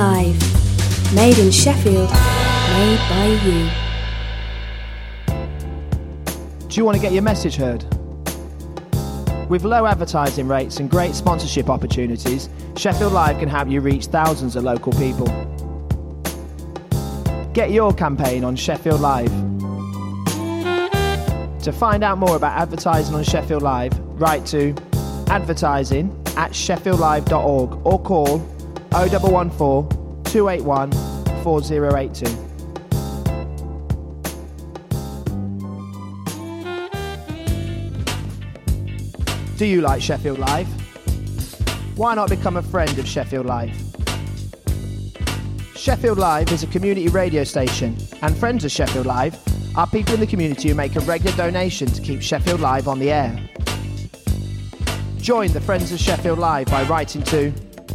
Live. Made in Sheffield, made by you. Do you want to get your message heard? With low advertising rates and great sponsorship opportunities, Sheffield Live can help you reach thousands of local people. Get your campaign on Sheffield Live. To find out more about advertising on Sheffield Live, write to advertising@sheffieldlive.org or call 0114 281 4082. Do you like Sheffield Live? Why not become a friend of Sheffield Live? Sheffield Live is a community radio station, and friends of Sheffield Live are people in the community who make a regular donation to keep Sheffield Live on the air. Join the Friends of Sheffield Live by writing to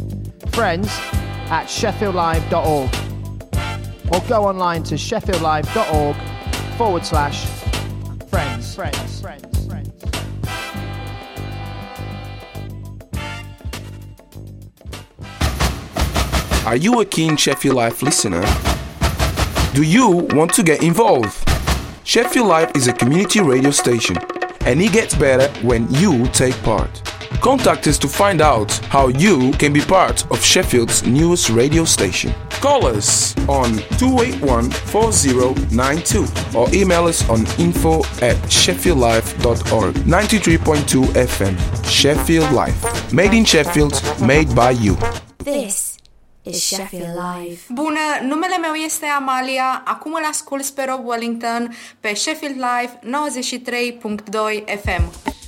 friends@sheffieldlive.org or go online to sheffieldlive.org/friends. Are you a keen Sheffield Live listener? Do you want to get involved? Sheffield Live is a community radio station, and it gets better when you take part. Contact us to find out how you can be part of Sheffield's newest radio station. Call us on 281-4092 or email us on info@sheffieldlive.org. 93.2 FM, Sheffield Live. Made in Sheffield, made by you. This is Sheffield Live. Bună, numele meu este Amalia, acum îl ascult pe Rob Wellington pe Sheffield Live 93.2 FM.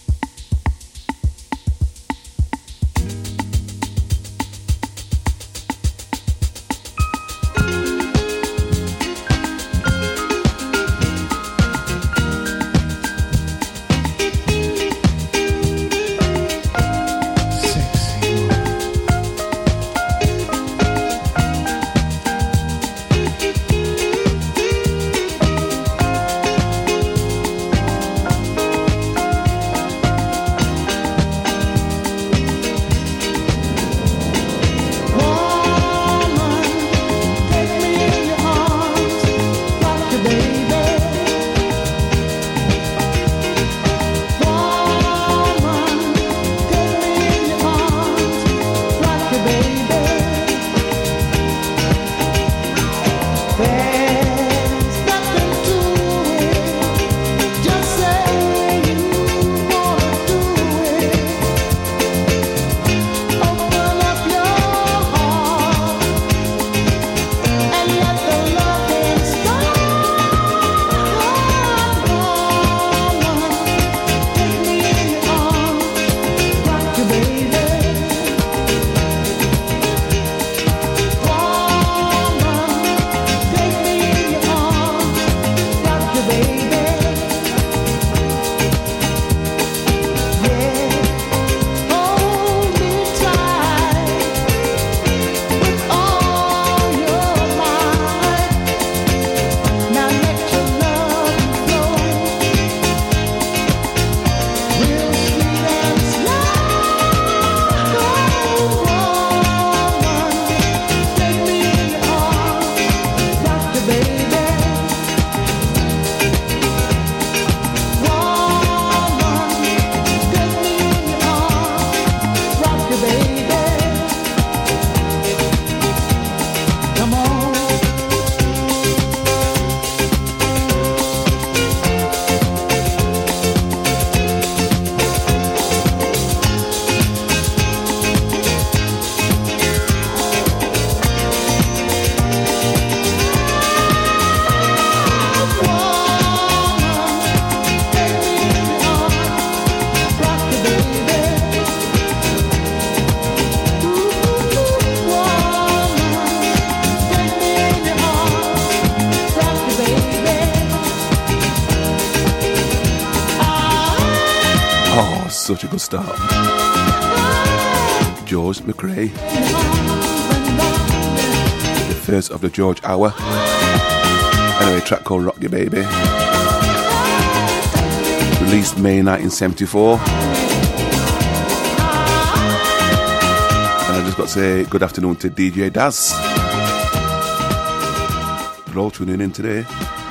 Such a good start. George McRae, the first of the George Hour. Anyway, track called Rock Your Baby, released May 1974. And I just got to say good afternoon to DJ Daz. for all tuning in today.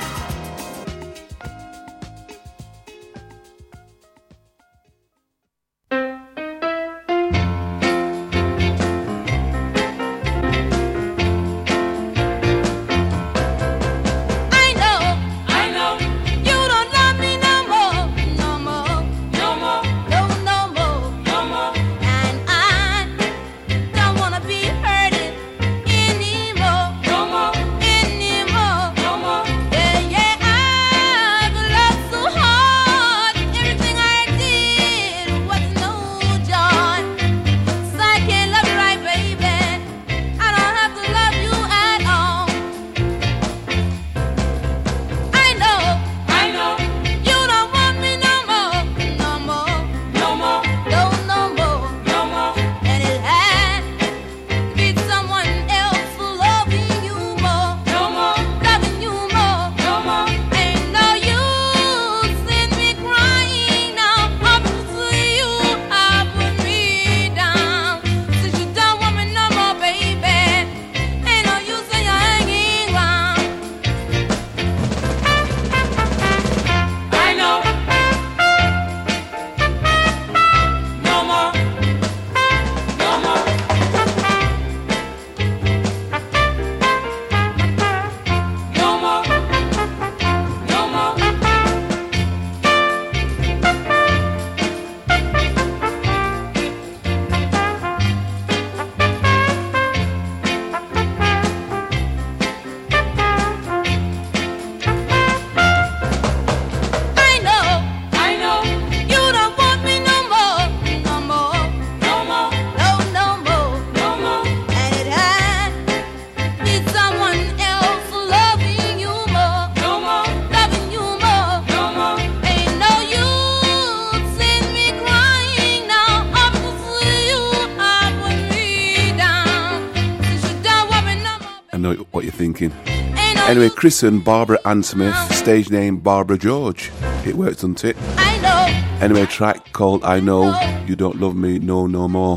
Anyway, Chris and Barbara Ann Smith, stage name Barbara George. It works, doesn't it? I know. Anyway, track called I Know You Don't Love Me No More.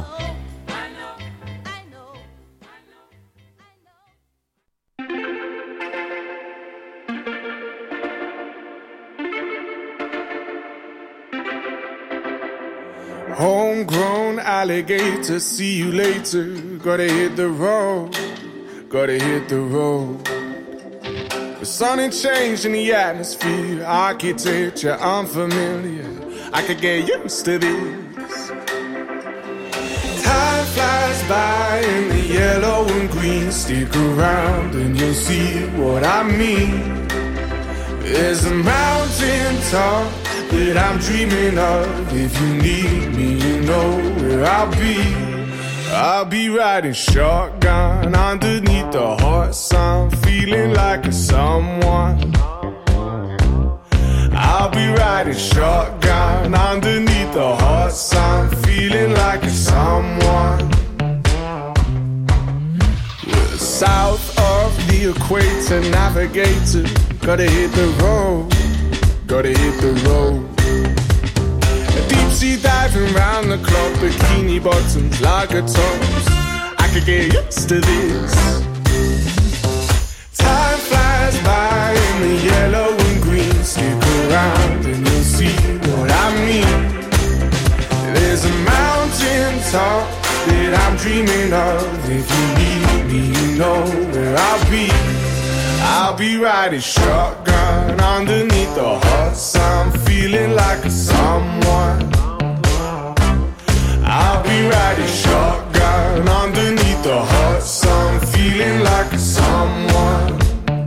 Homegrown alligator, see you later. Gotta hit the road, gotta hit the road. The sun ain't changed in the atmosphere, architecture unfamiliar. I could get used to this. Time flies by in the yellow and green. Stick around and you'll see what I mean. There's a mountain top that I'm dreaming of. If you need me, you know where I'll be. I'll be riding shotgun underneath the hot sun, feeling like a someone. I'll be riding shotgun underneath the hot sun, feeling like a someone. We're south of the equator, navigator. Gotta hit the road, gotta hit the road. Deep sea diving round the clock, bikini bottoms, lager tops. I could get used to this. Time flies by in the yellow and green. Stick around and you'll see what I mean. There's a mountain top that I'm dreaming of. If you need me, you know where I'll be. I'll be riding shotgun underneath the hot sun, feeling like a someone. I'll be riding shotgun underneath the hot sun, feeling like a someone.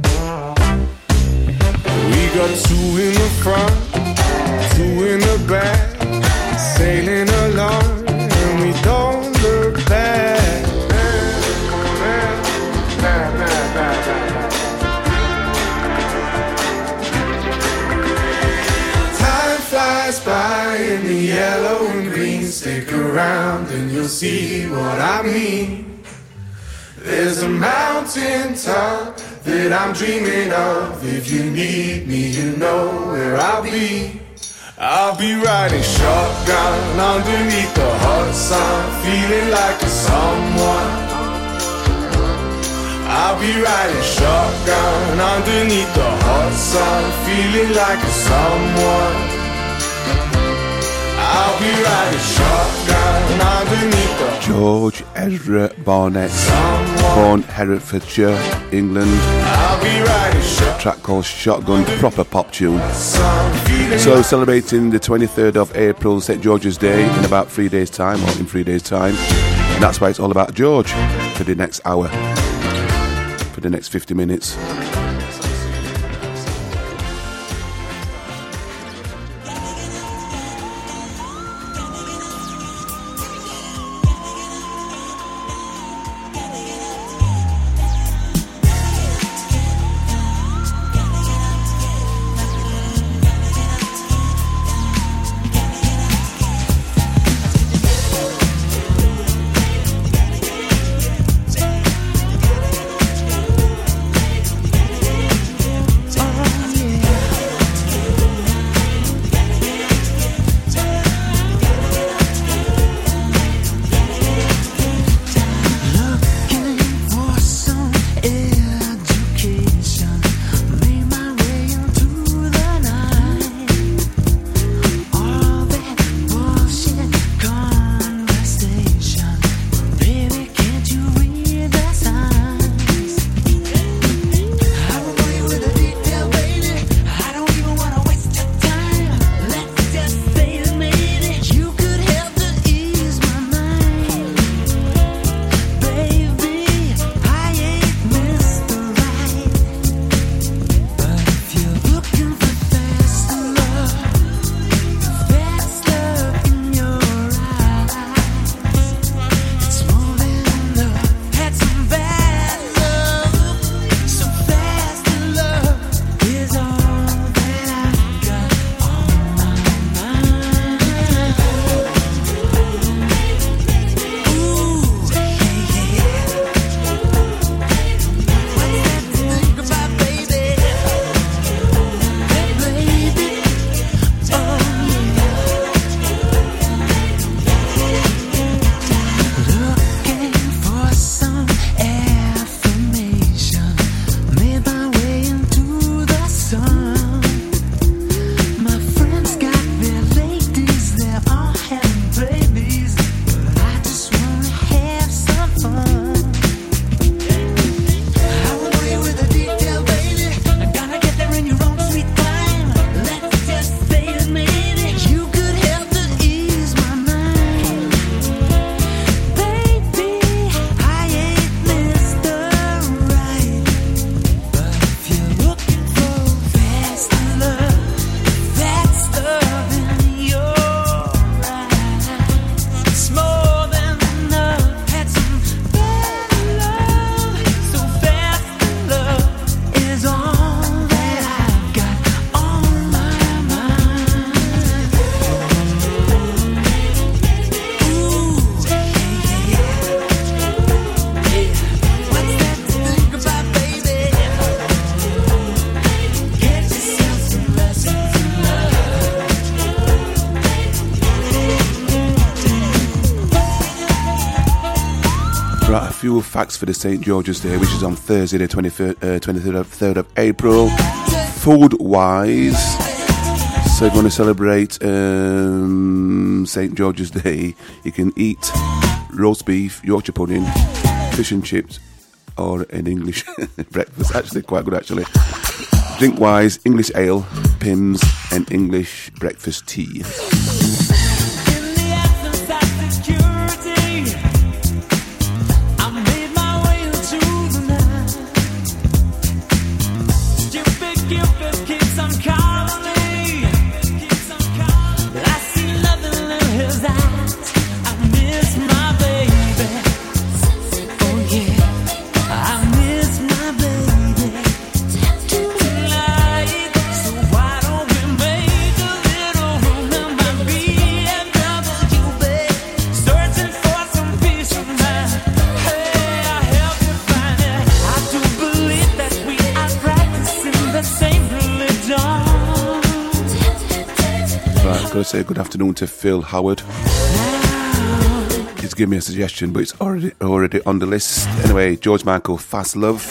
We got two in the front, two in the back, sailing along and we don't look back. Flies by in the yellow and green. Stick around and you'll see what I mean. There's a mountain top that I'm dreaming of. If you need me, you know where I'll be. I'll be riding shotgun underneath the hot sun, feeling like a someone. I'll be riding shotgun underneath the hot sun, feeling like a someone. I'll be riding shotgun underneath the George Ezra Barnett, born Herefordshire, England. I'll be riding shotgun. Track called Shotgun, proper pop tune. So celebrating the 23rd of April, St. George's Day, in about 3 days' time, or in 3 days' time. And that's why it's all about George for the next hour, for the next 50 minutes. Few facts for the St. George's Day, which is on Thursday the 23rd of April. Food wise, so if you want to celebrate St. George's Day, you can eat roast beef, Yorkshire pudding, fish and chips, or an English breakfast. Actually quite good actually. Drink wise, English ale, Pimm's, and English breakfast tea. Say good afternoon to Phil Howard. He's give me a suggestion, but it's already on the list. Anyway, George Michael, Fast Love.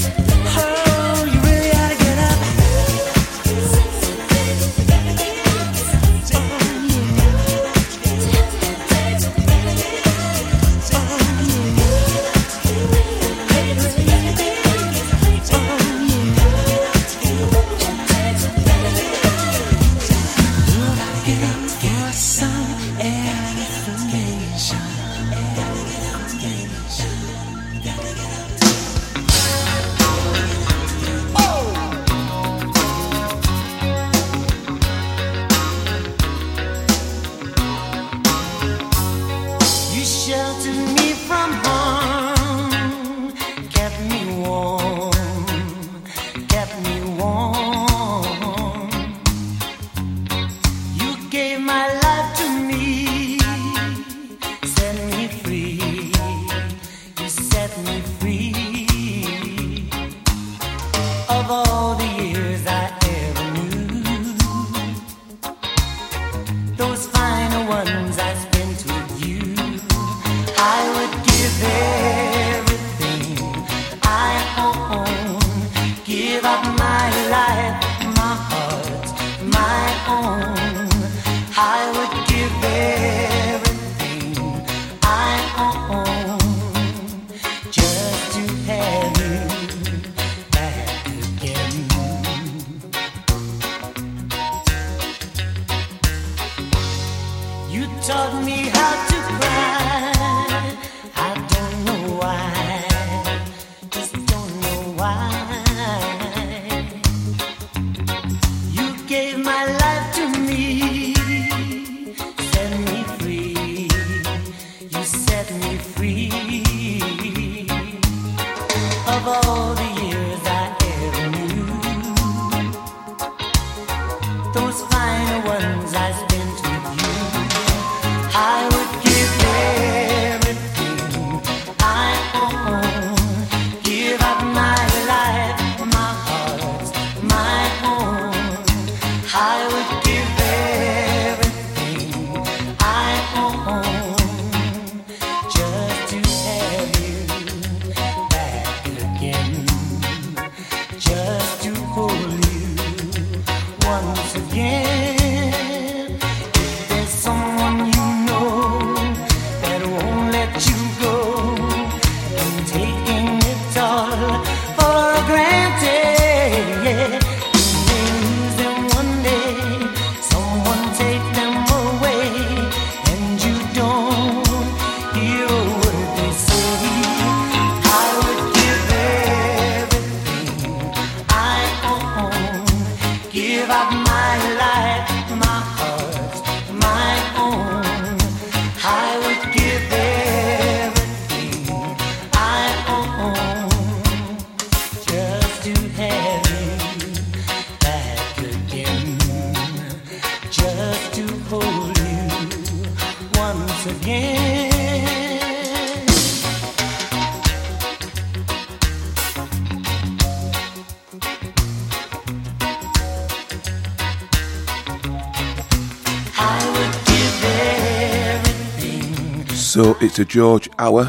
So it's a George hour.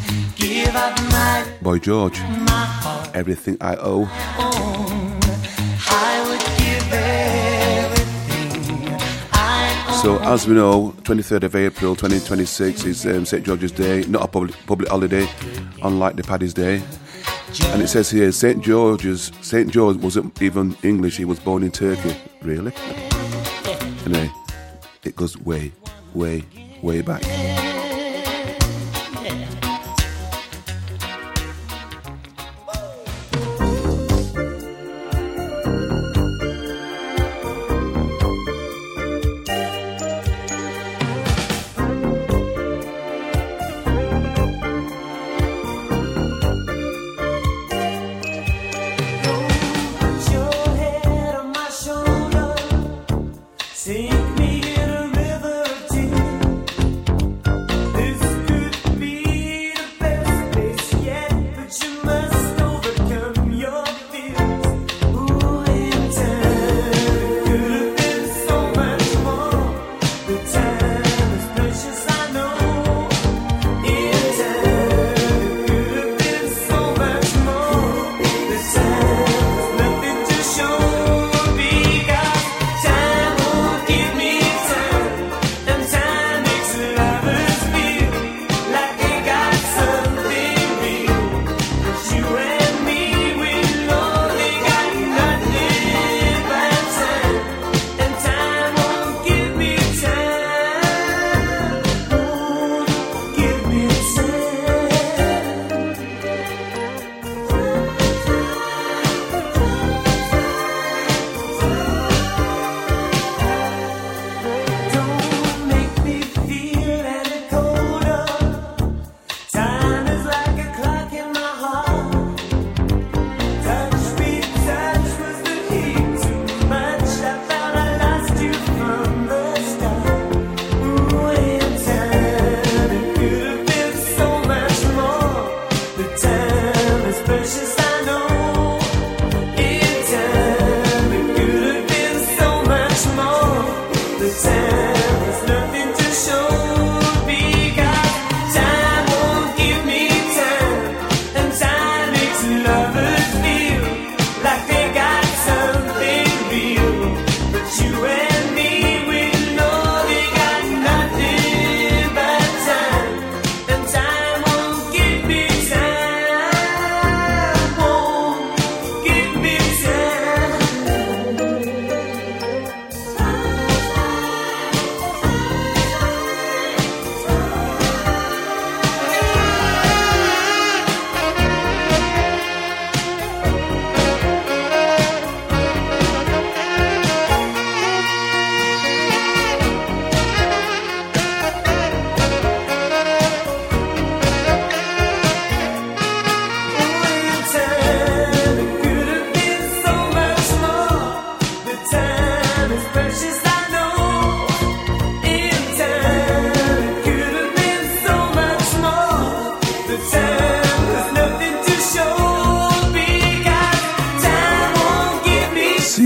Boy George, Everything I Owe. So as we know, 23rd of April 2026 is St. George's Day, not a public holiday, unlike the Paddy's Day. And it says here, St. George wasn't even English, he was born in Turkey. Really? Anyway, it goes way, way, way back. Sink me in a river of tears.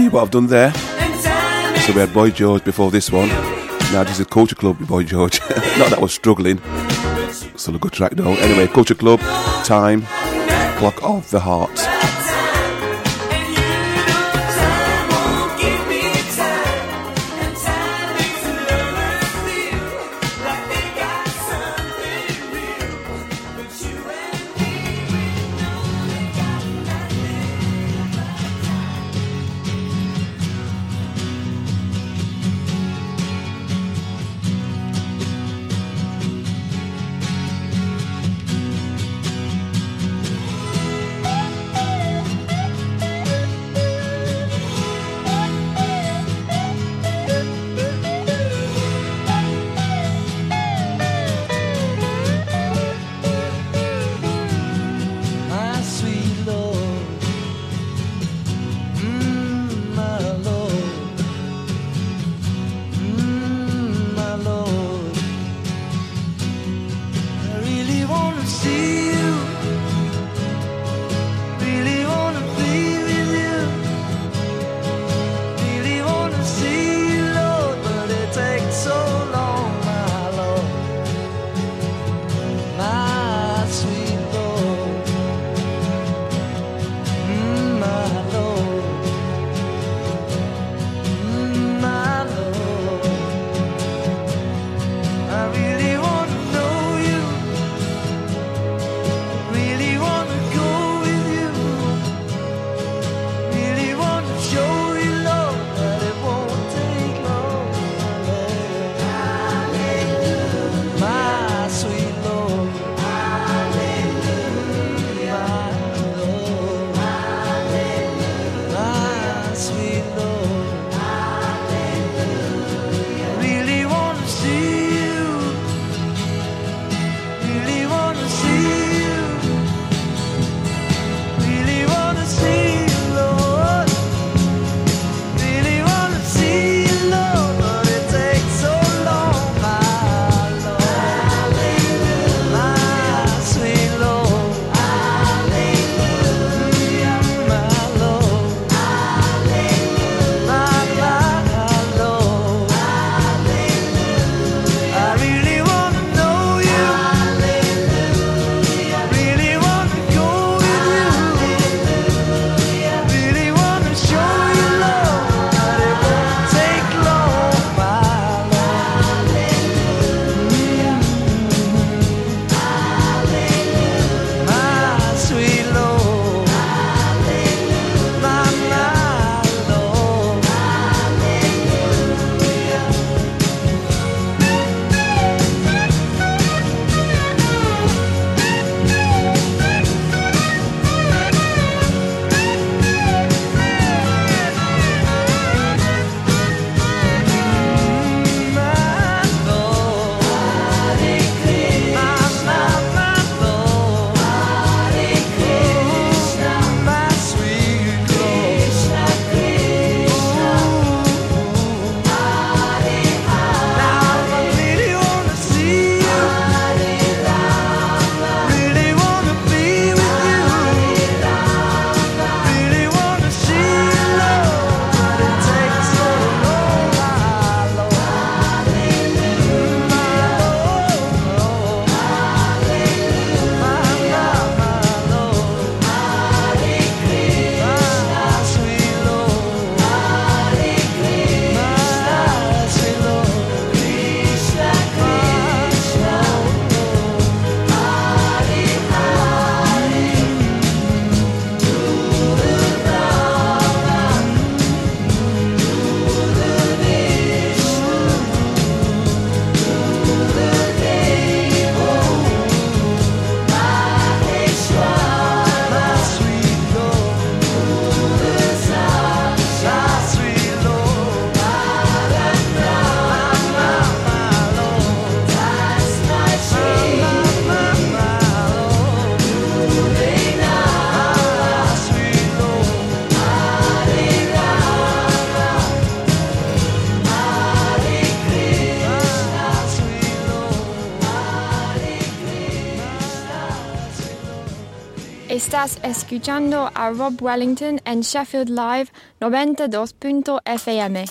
see what I've done there? So we had Boy George before this one. Now this is Culture Club with Boy George. Not that I was struggling. Still a good track though. Anyway, Culture Club, Time, Clock of the Heart. Estás escuchando a Rob Wellington en Sheffield Live 92.fm.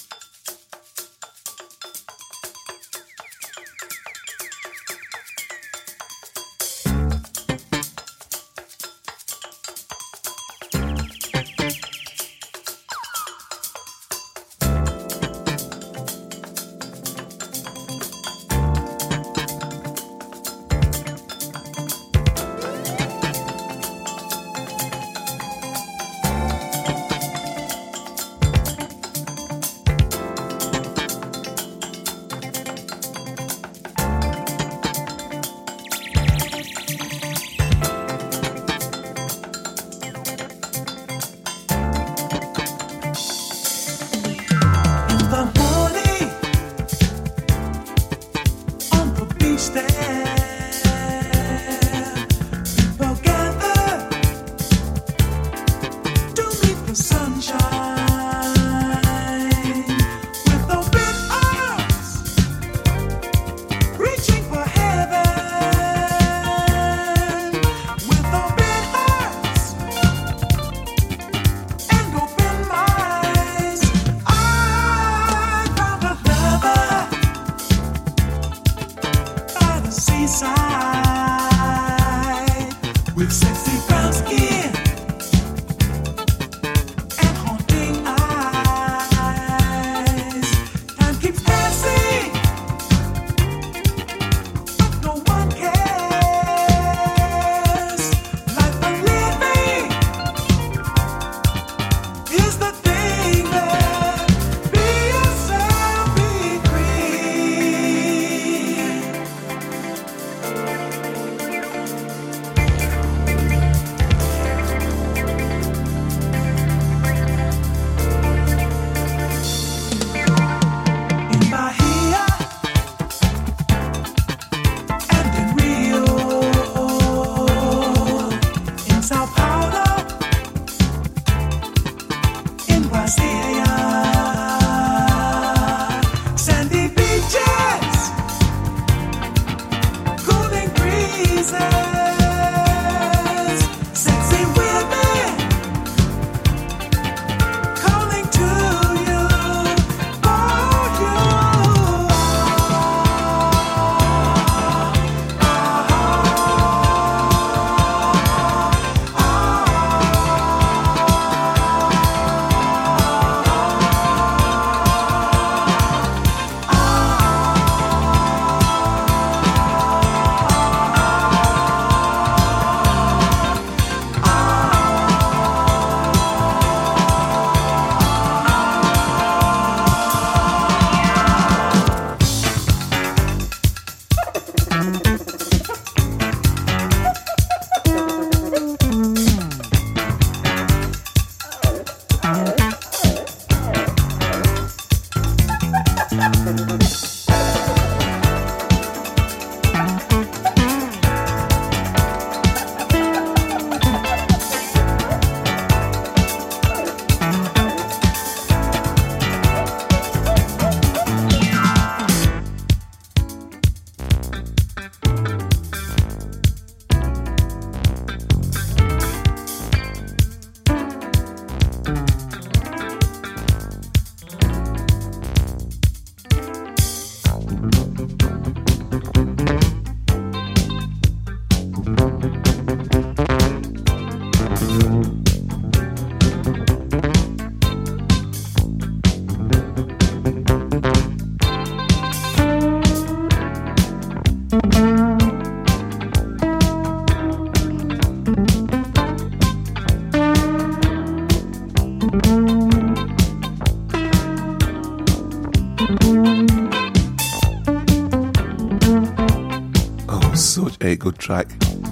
a good track.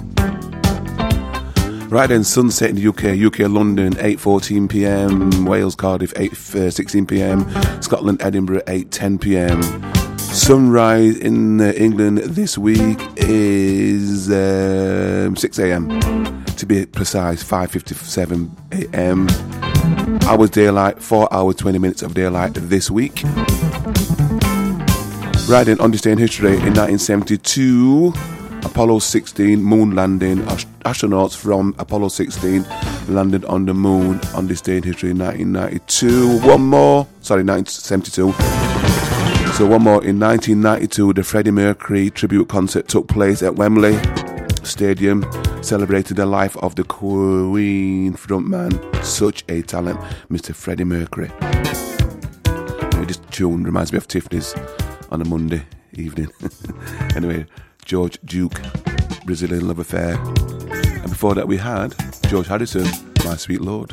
Right then, sunset in the UK London 8:14 p.m, Wales Cardiff 8:16 p.m, Scotland Edinburgh 8:10 p.m. Sunrise in England this week is 6 a.m, to be precise, 5:57 a.m. Hours daylight, 4 hours 20 minutes of daylight this week. Right then, on this day in history, in 1972, Apollo 16 moon landing. Astronauts from Apollo 16 landed on the moon on this day in history in 1992. 1972. So one more, in 1992, the Freddie Mercury tribute concert took place at Wembley Stadium, celebrating the life of the Queen frontman. Such a talent, Mr. Freddie Mercury. This tune reminds me of Tiffany's on a Monday evening. Anyway, George Duke, Brazilian Love Affair. And before that we had George Harrison, My Sweet Lord.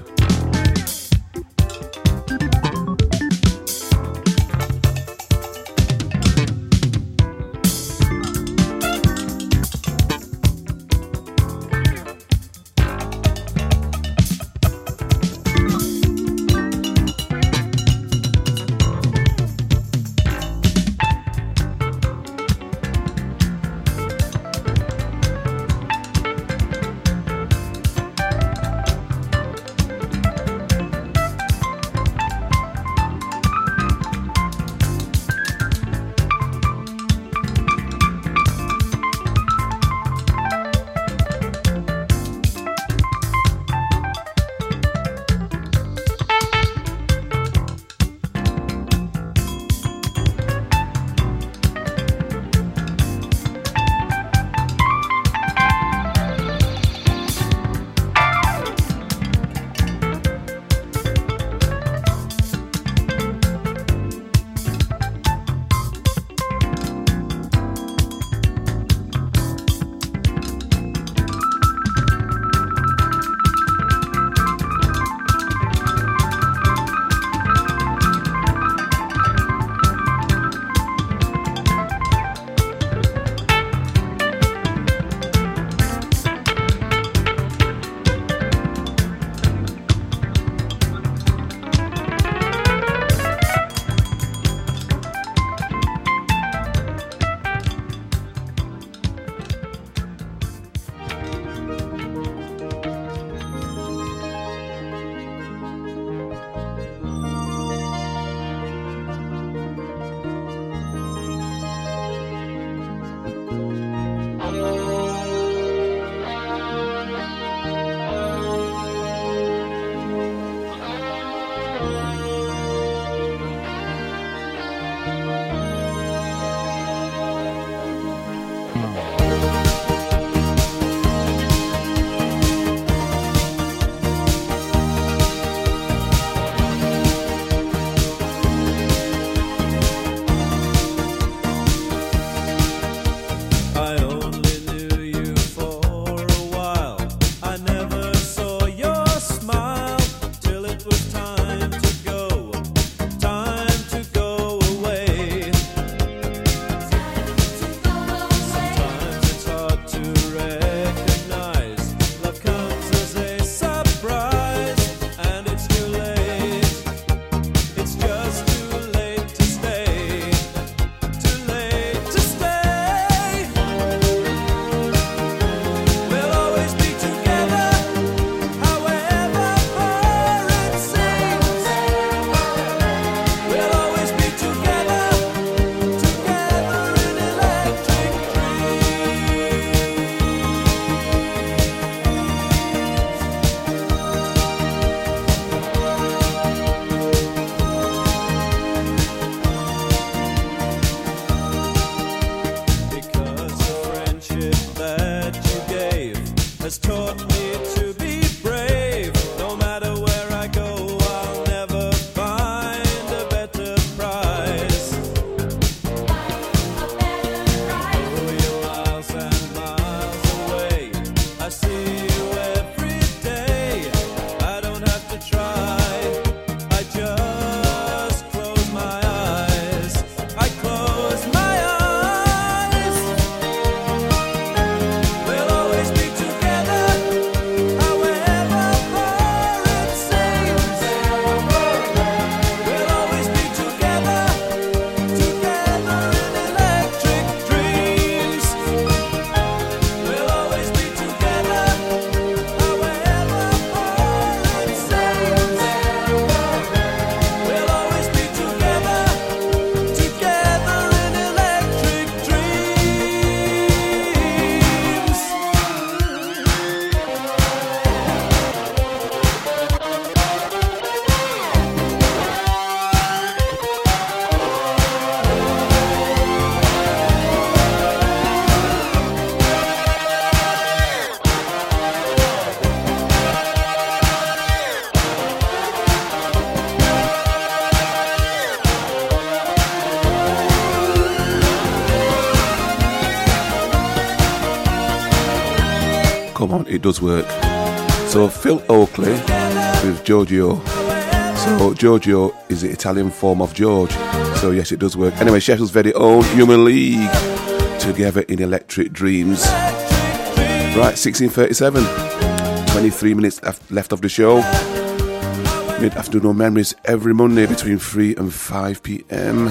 on, it does work. So Phil Oakley with Giorgio. So Giorgio is the Italian form of George. So yes, it does work. Anyway, Sheffield's very own Human League, Together in Electric Dreams. Right, 16:37. 23 minutes left of the show. Mid-afternoon memories every Monday between 3 and 5 p.m.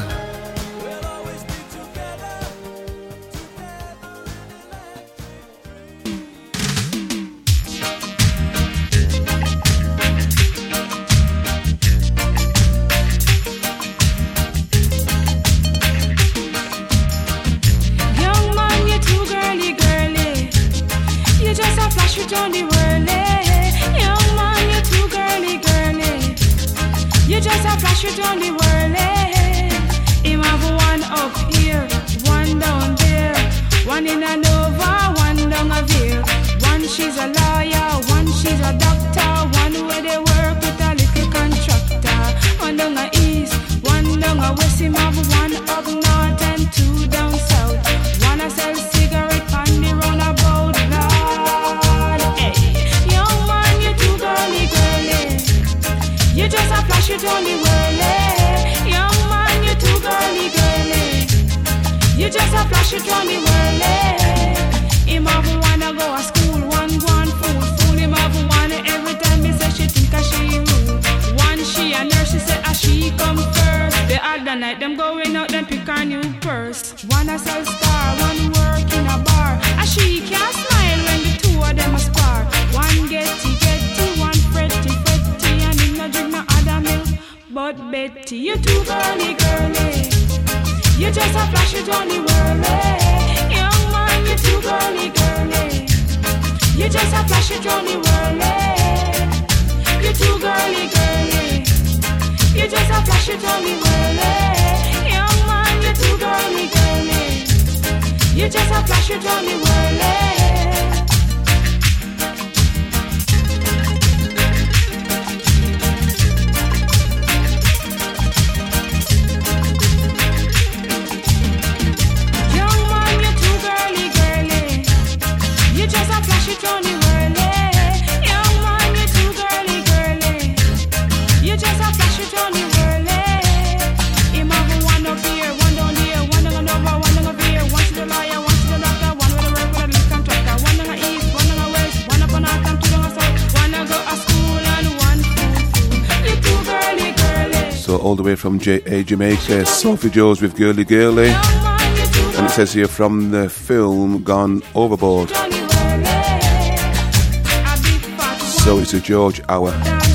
All the way from Jamaica, Sophie Jones with Girly Girly, and it says here from the film Gone Overboard. So it's a George hour,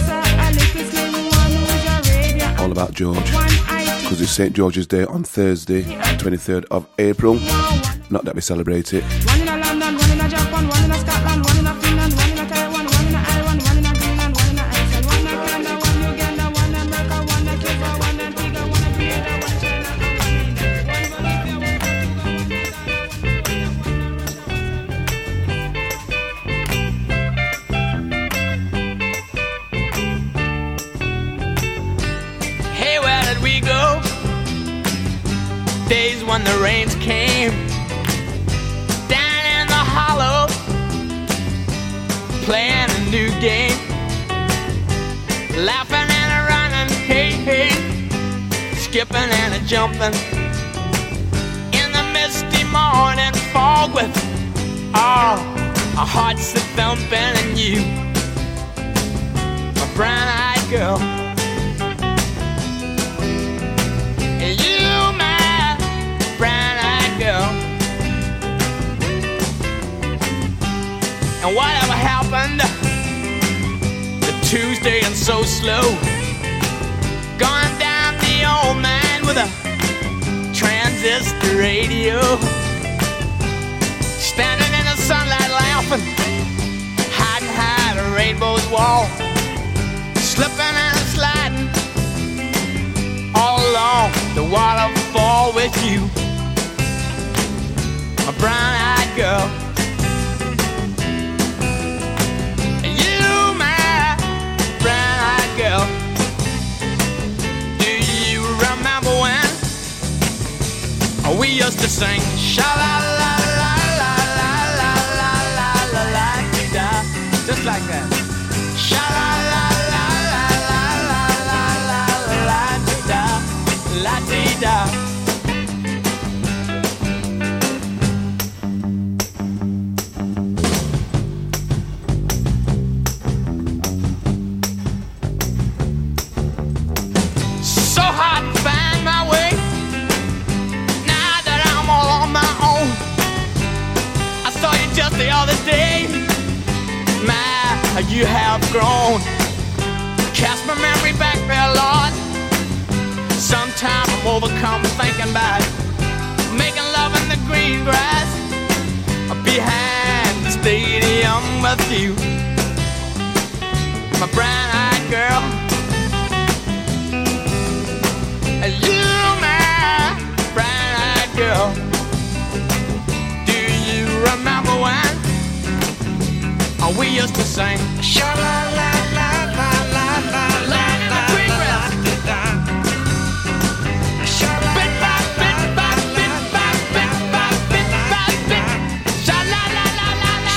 all about George, because it's St. George's Day on Thursday, 23rd of April. Not that we celebrate it. One in London, one in Japan, one in Scotland, one in Finland, one in Taiwan, one in Ireland, one in Greenland, one in Iceland, one in Canada, one in Uganda, one in America, one in Cuba, one in Antigua, one in Grenada, one in China, Hey, where did we go? Days when the rains came down in the hollow, playing a new game, laughing and a running, hey, hey, skipping and a jumping in the misty morning fog with our hearts a thumping, and you, my brown-eyed girl, and you, my brown-eyed girl. And whatever happened to Tuesday and so slow, going down the old man with a transistor radio, standing in the sunlight laughing, hiding behind a rainbow's wall, slipping and sliding all along the waterfall with you, my brown-eyed girl. Girl, do you remember when we used to sing sha la la la la la la la la la la la like that. Sha la la la la la la la la la dee da, la dee da. So hard to find my way now that I'm all on my own. I saw you just the other day. My, you have grown. Cast my memory back there, Lord. Sometimes I'm overcome thinking about making love in the green grass behind the stadium with you, my brown-eyed girl. You, my brown-eyed girl. Do you remember when we used to sing? Sha-la-la-la-la-la-la-la, land in the green grass. Bit-bop, bit-bop, bit-bop, bit-bop, bit-bop, bit. Sha-la-la-la-la-la,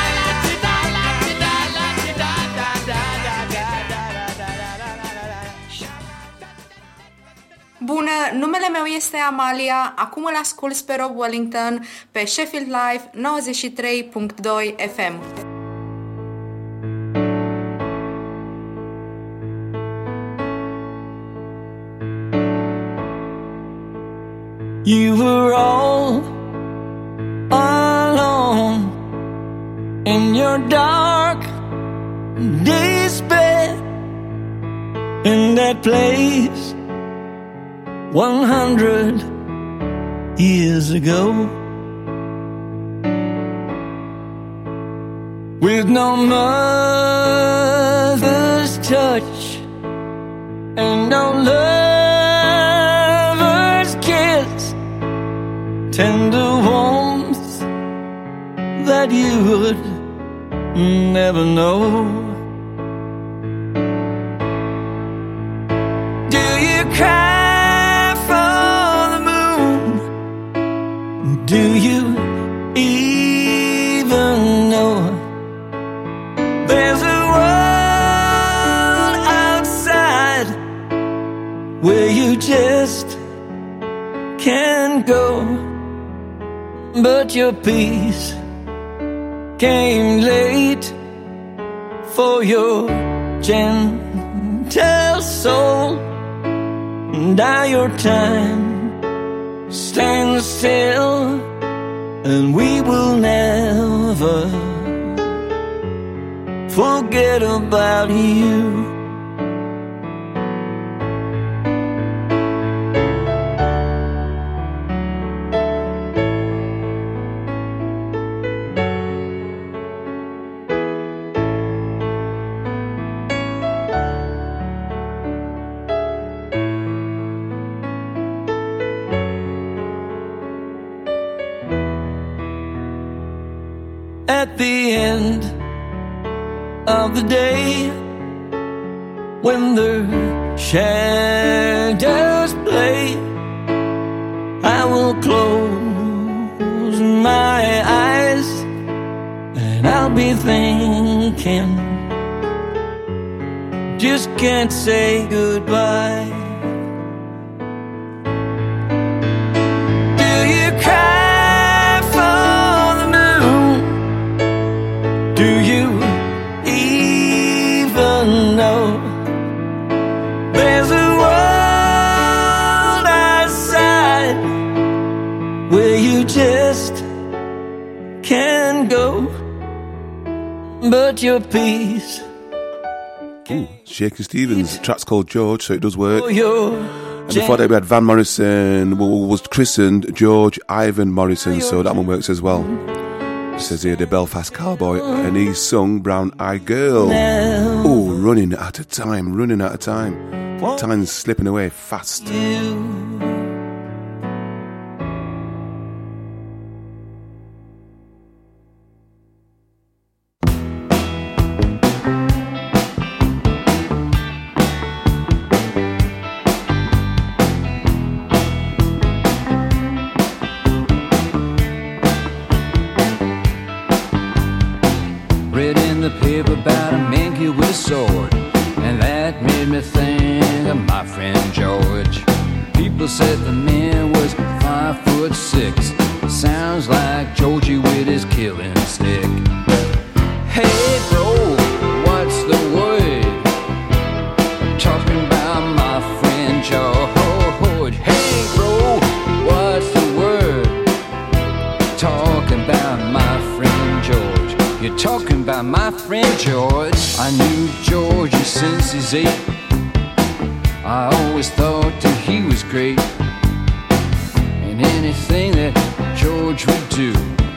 Bună, numele meu este Amalia, acum îl asculți pe Rob Wellington pe Sheffield Live 93.2 FM. You were all alone in your dark despair in that place 100 years ago, with no mother's touch and no lover's kiss, tender warmth that you would never know. Do you cry for the moon? Do you even know there's a world outside where you just can't go? But your peace came late for your gentle soul. Now your time stands still, and we will never forget about you. At the end of the day, when the shadows play, I will close my eyes and I'll be thinking, just can't say goodbye. Do you cry for the moon? Do you even know there's a world outside where you just can't go? But your peace. Ooh, Shakin' Stevens, the track's called George, so it does work. And before that we had Van Morrison, who was christened George Ivan Morrison, so that one works as well. It says here, the Belfast Cowboy, and he sung Brown Eyed Girl. Oh, running out of time. Time's slipping away fast. Read in the paperback That made me think of my friend George. People said the man was 5'6". Sounds like Georgie with his killing stick. Hey bro, what's the word? Talking about my friend George. Hey bro, what's the word? Talking about my friend George. You're talking about my friend George. I knew George since he's 8. I always thought that he was great. And anything that George would do,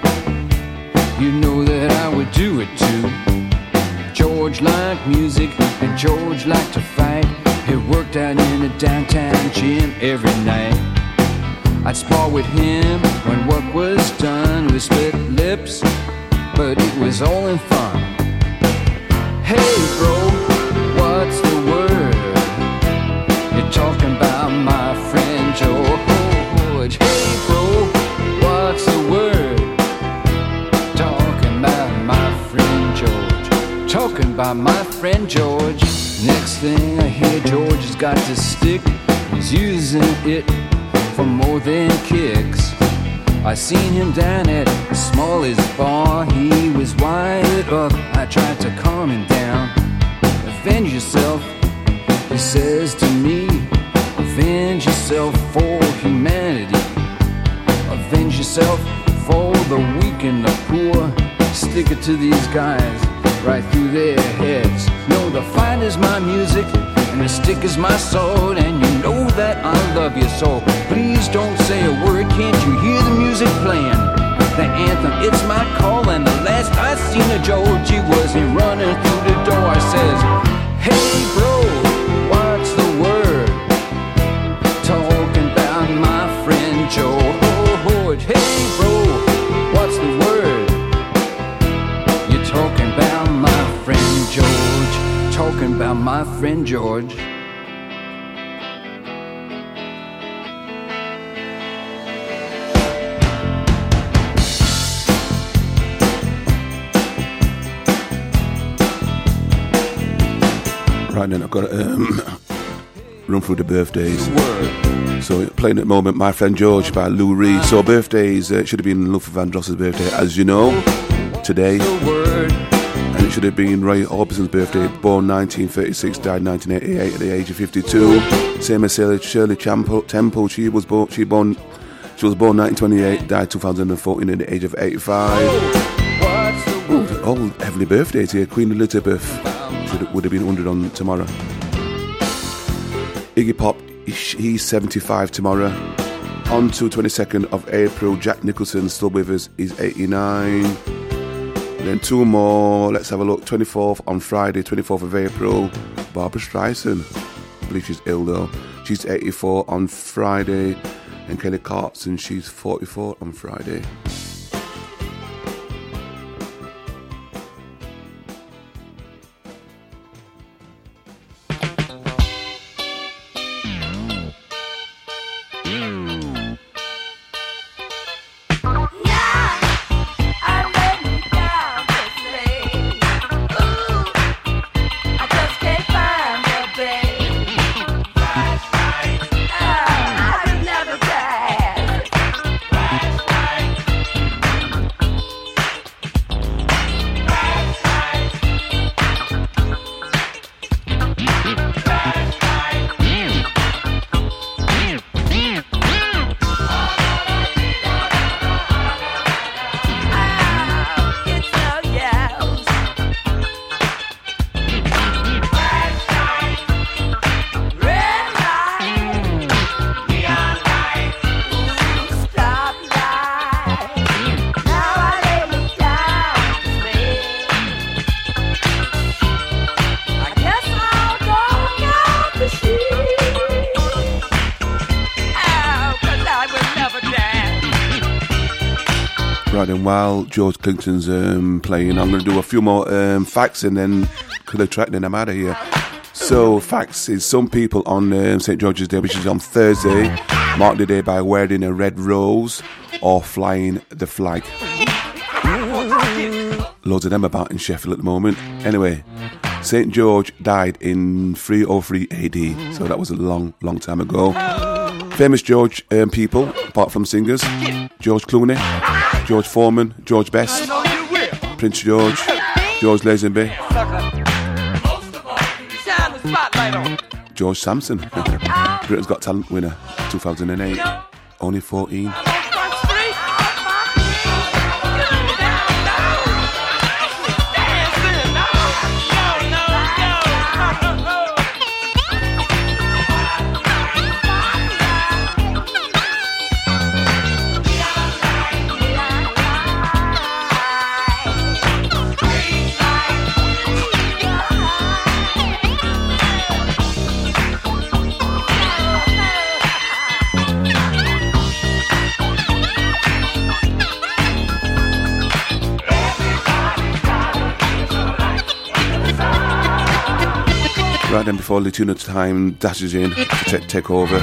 you know that I would do it too. George liked music and George liked to fight. He worked out in a downtown gym every night. I'd spar with him when work was done. We split lips, but it was all in fun. Hey bro, what's the word? You're talking about my friend George. Hey bro, what's the word? Talking about my friend George. Talking about my friend George. Next thing I hear, George has got this stick. He's using it for more than kicks. I seen him down at the smallest bar. He was wired up. I tried to calm him down. Avenge yourself, he says to me. Avenge yourself for humanity. Avenge yourself for the weak and the poor. Stick it to these guys right through their heads. No, the fight is my music and the stick is my sword, and you know that I love you, so please don't say a word. Can't you hear the music playing? The anthem, it's my call, and the last I seen of Georgie was him running through the door. I says, hey bro, what's the word? Talking about my friend George. Hey bro, what's the word? You're talking about my friend George. Talking about my friend George. Right then, I've got to run through the birthdays. So playing at the moment, My Friend George by Lou Reed. So birthdays, it should have been Luther Vandross's birthday, as you know, today. And it should have been Roy Orbison's birthday, born 1936, died 1988 at the age of 52. Same as Shirley Temple, she was born 1928, died 2014 at the age of 85. Ooh, all heavenly birthdays here. Queen Elizabeth would have been 100 on tomorrow. Iggy Pop, he's 75 tomorrow. On to 22nd of April, Jack Nicholson, still with us, he's 89. Then two more, let's have a look. 24th on Friday, 24th of April, Barbara Streisand. I believe she's ill though. She's 84 on Friday. And Kelly Clarkson, she's 44 on Friday. Right, and while George Clinton's playing, I'm going to do a few more facts and then Killer Track, then I'm out of here. So, facts is some people on St. George's Day, which is on Thursday, mark the day by wearing a red rose or flying the flag. Loads of them about in Sheffield at the moment. Anyway, St. George died in 303 AD, so that was a long, long time ago. Famous George people, apart from singers, George Clooney, George Foreman, George Best, Prince George, George Lazenby, George Sampson, Britain's Got Talent winner, 2008, only 14. Right then, before Latino Time dashes in to take over,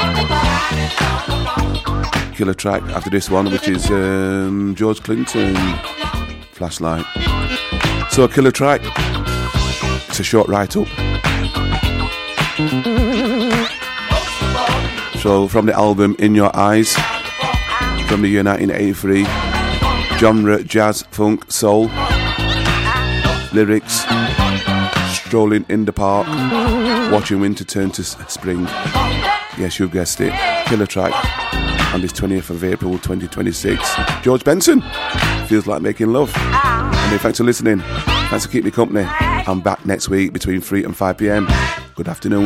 killer track after this one, which is George Clinton, Flashlight. So a killer track, it's a short write-up. So from the album In Your Eyes, from the year 1983, genre jazz, funk, soul, lyrics, strolling in the park, watching winter turn to spring. Yes, you guessed it. Killer track on this 20th of April 2026. George Benson, Feels Like Making Love. And thanks for listening. Thanks for keeping me company. I'm back next week between 3 and 5 p.m. Good afternoon.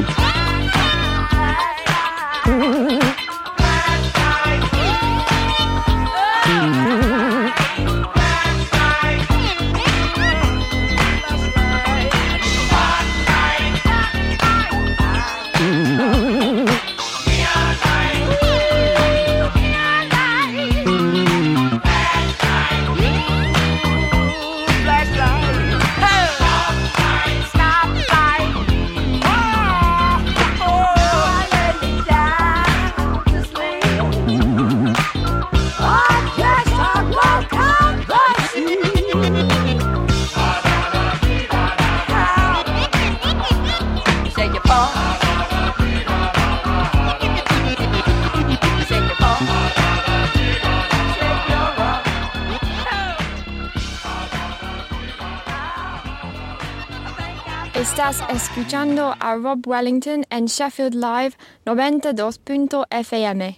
Estás escuchando a Rob Wellington en Sheffield Live 92.fm.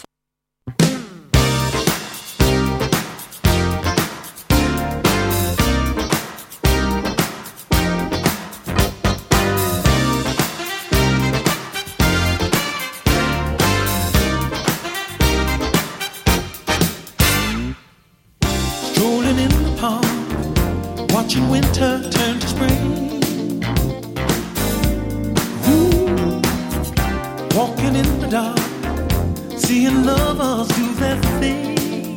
Strolling in the park, watching winter turn to spring. Walking in the dark, seeing lovers do their thing.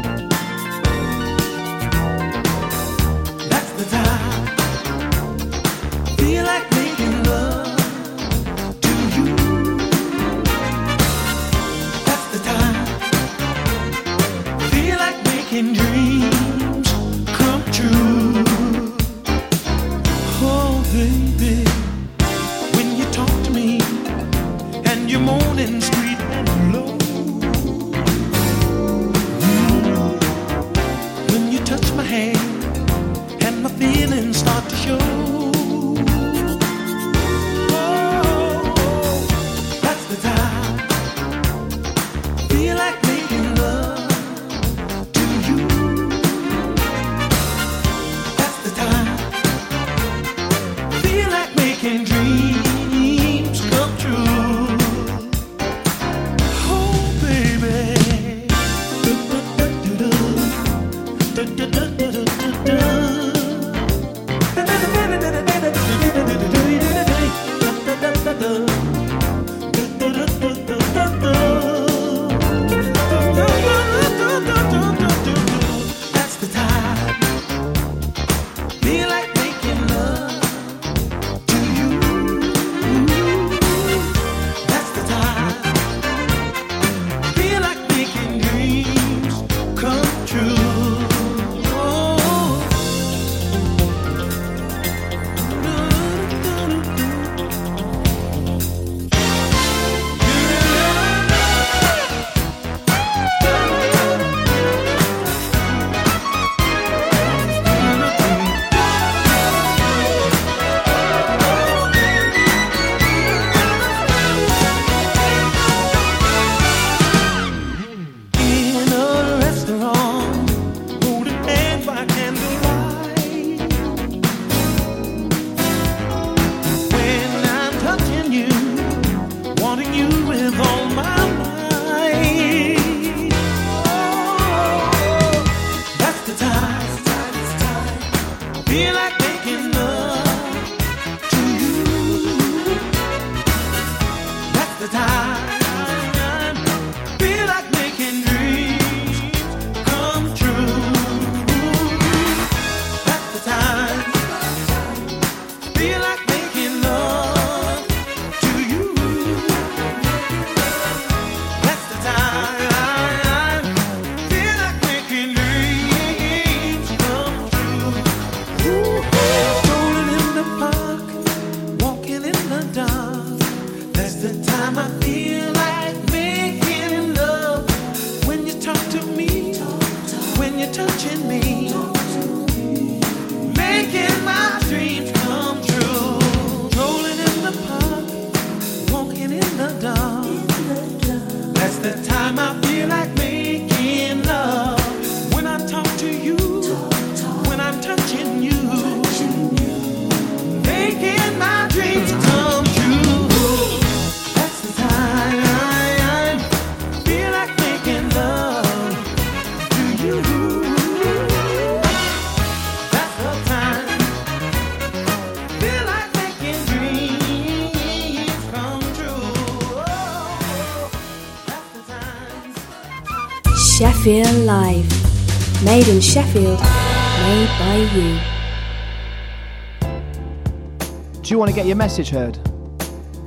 That's the time. Feel like making love to you. That's the time. Feel like making dreams come true. Oh, baby, when you talk to me, you're moaning sweet and low. When you touch my hand and my feelings start to show. Oh, that's the time. Feel like making love to you. That's the time. Feel like making dreams come true. Sheffield Live. Made in Sheffield, made by you. Do you want to get your message heard?